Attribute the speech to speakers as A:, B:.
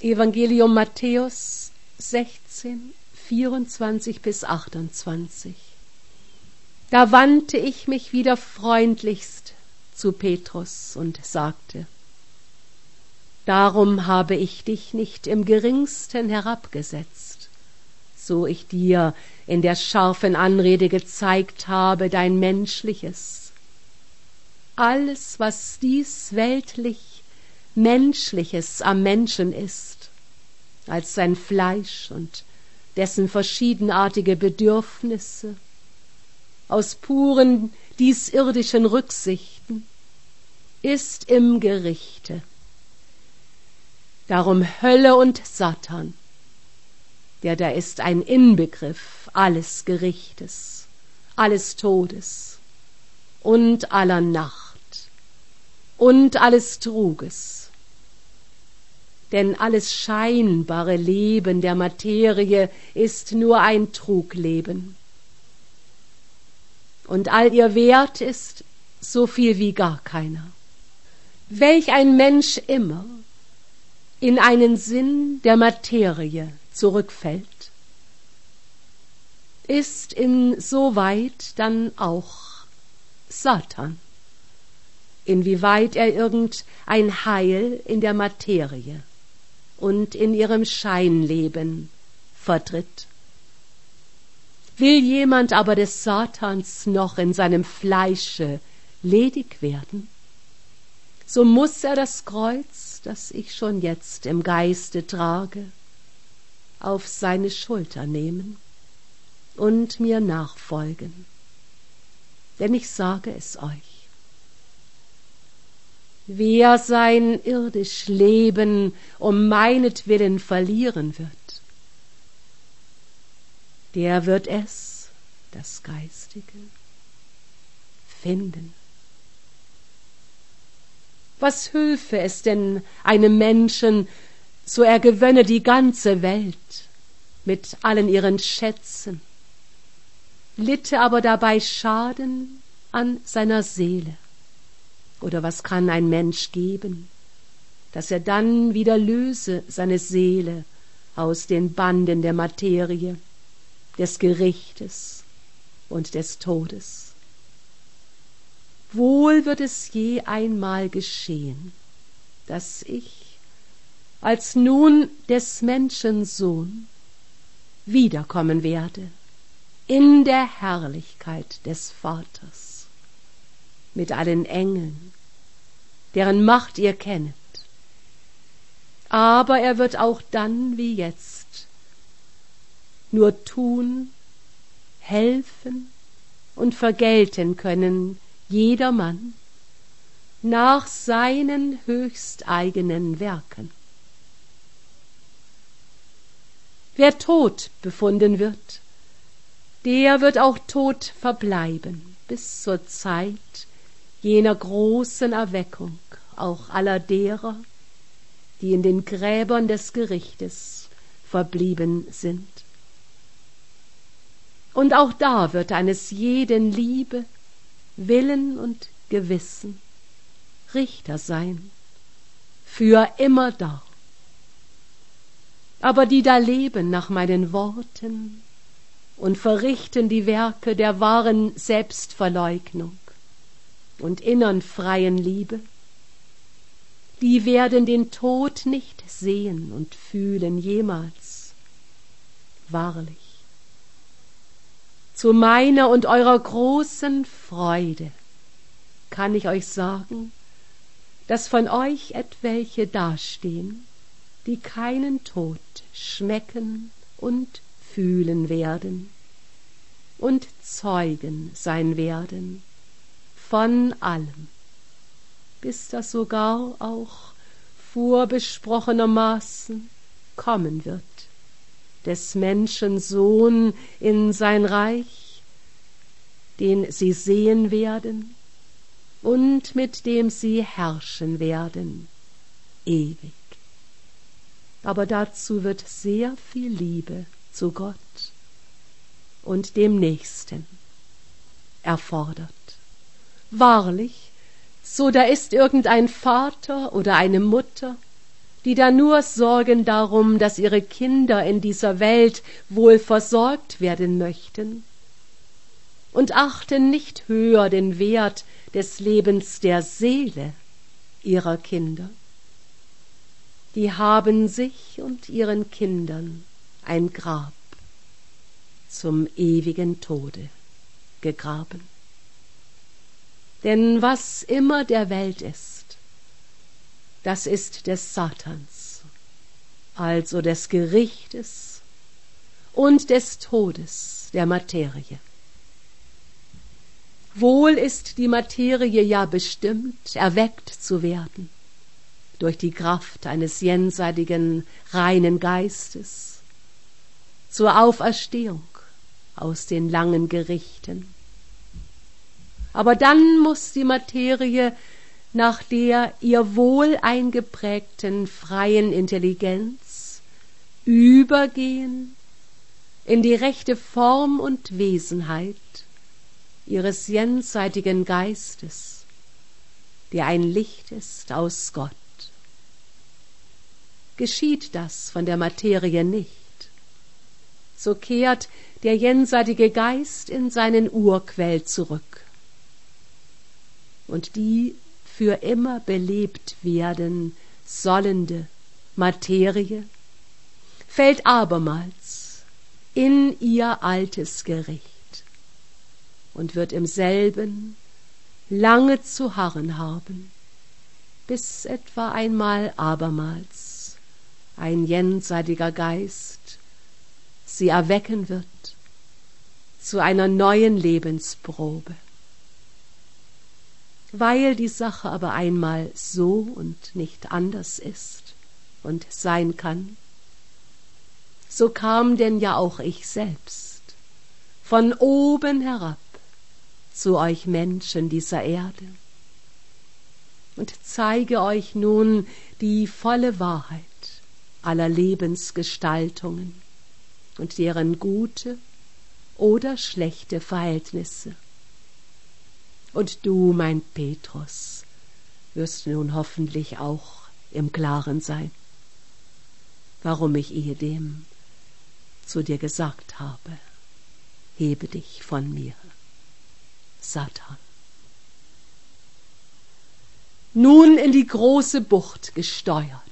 A: Evangelium Matthäus 16, 24-28. Da wandte ich mich wieder freundlichst zu Petrus und sagte: Darum habe ich dich nicht im geringsten herabgesetzt, so ich dir in der scharfen Anrede gezeigt habe dein Menschliches. Alles, was dies weltlich Menschliches am Menschen ist, als sein Fleisch und dessen verschiedenartige Bedürfnisse, aus puren diesirdischen Rücksichten, ist im Gerichte. Darum Hölle und Satan, der da ist ein Inbegriff alles Gerichtes, alles Todes und aller Nacht und alles Truges. Denn alles scheinbare Leben der Materie ist nur ein Trugleben. Und all ihr Wert ist so viel wie gar keiner. Welch ein Mensch immer in einen Sinn der Materie zurückfällt, ist insoweit dann auch Satan, inwieweit er irgendein Heil in der Materie und in ihrem Scheinleben vertritt. Will jemand aber des Satans noch in seinem Fleische ledig werden, so muß er das Kreuz, das ich schon jetzt im Geiste trage, auf seine Schulter nehmen und mir nachfolgen. Denn ich sage es euch: Wer sein irdisch Leben um meinetwillen verlieren wird, der wird es, das Geistige, finden. Was hülfe es denn einem Menschen, so er gewönne die ganze Welt mit allen ihren Schätzen, litte aber dabei Schaden an seiner Seele? Oder was kann ein Mensch geben, dass er dann wieder löse seine Seele aus den Banden der Materie, des Gerichtes und des Todes? Wohl wird es je einmal geschehen, dass ich, als nun des Menschen Sohn, wiederkommen werde in der Herrlichkeit des Vaters, mit allen Engeln, deren Macht ihr kennet. Aber er wird auch dann wie jetzt nur tun, helfen und vergelten können jedermann nach seinen höchsteigenen Werken. Wer tot befunden wird, der wird auch tot verbleiben bis zur Zeit jener großen Erweckung auch aller derer, die in den Gräbern des Gerichtes verblieben sind. Und auch da wird eines jeden Liebe, Willen und Gewissen Richter sein, für immerdar. Aber die da leben nach meinen Worten und verrichten die Werke der wahren Selbstverleugnung und innern freien Liebe, die werden den Tod nicht sehen und fühlen jemals. Wahrlich, zu meiner und eurer großen Freude kann ich euch sagen, dass von euch etwelche dastehen, die keinen Tod schmecken und fühlen werden und Zeugen sein werden von allem, bis das sogar auch vorbesprochenermaßen kommen wird, des Menschen Sohn in sein Reich, den sie sehen werden und mit dem sie herrschen werden, ewig. Aber dazu wird sehr viel Liebe zu Gott und dem Nächsten erfordert. Wahrlich, so da ist irgendein Vater oder eine Mutter, die da nur sorgen darum, dass ihre Kinder in dieser Welt wohl versorgt werden möchten und achten nicht höher den Wert des Lebens der Seele ihrer Kinder. Die haben sich und ihren Kindern ein Grab zum ewigen Tode gegraben. Denn was immer der Welt ist, das ist des Satans, also des Gerichtes und des Todes der Materie. Wohl ist die Materie ja bestimmt, erweckt zu werden durch die Kraft eines jenseitigen, reinen Geistes zur Auferstehung aus den langen Gerichten. Aber dann muß die Materie nach der ihr wohl eingeprägten freien Intelligenz übergehen in die rechte Form und Wesenheit ihres jenseitigen Geistes, der ein Licht ist aus Gott. Geschieht das von der Materie nicht, so kehrt der jenseitige Geist in seinen Urquell zurück. Und die für immer belebt werden sollende Materie fällt abermals in ihr altes Gericht und wird im selben lange zu harren haben, bis etwa einmal abermals ein jenseitiger Geist sie erwecken wird zu einer neuen Lebensprobe. Weil die Sache aber einmal so und nicht anders ist und sein kann, so kam denn ja auch ich selbst von oben herab zu euch Menschen dieser Erde und zeige euch nun die volle Wahrheit aller Lebensgestaltungen und deren gute oder schlechte Verhältnisse. Und du, mein Petrus, wirst nun hoffentlich auch im Klaren sein, warum ich ehedem zu dir gesagt habe, hebe dich von mir, Satan. Nun in die große Bucht gesteuert,